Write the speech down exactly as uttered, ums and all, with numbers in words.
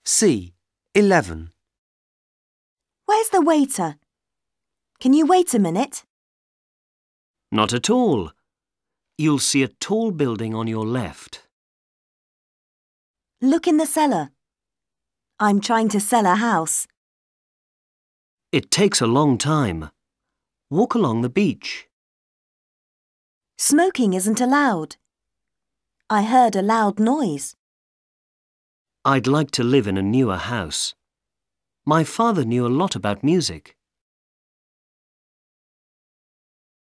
C. eleven. Where's the waiter? Can you wait a minute? Not at all. You'll see a tall building on your left. Look in the cellar. I'm trying to sell a house. It takes a long time. Walk along the beach. Smoking isn't allowed. I heard a loud noise. I'd like to live in a newer house. My father knew a lot about music.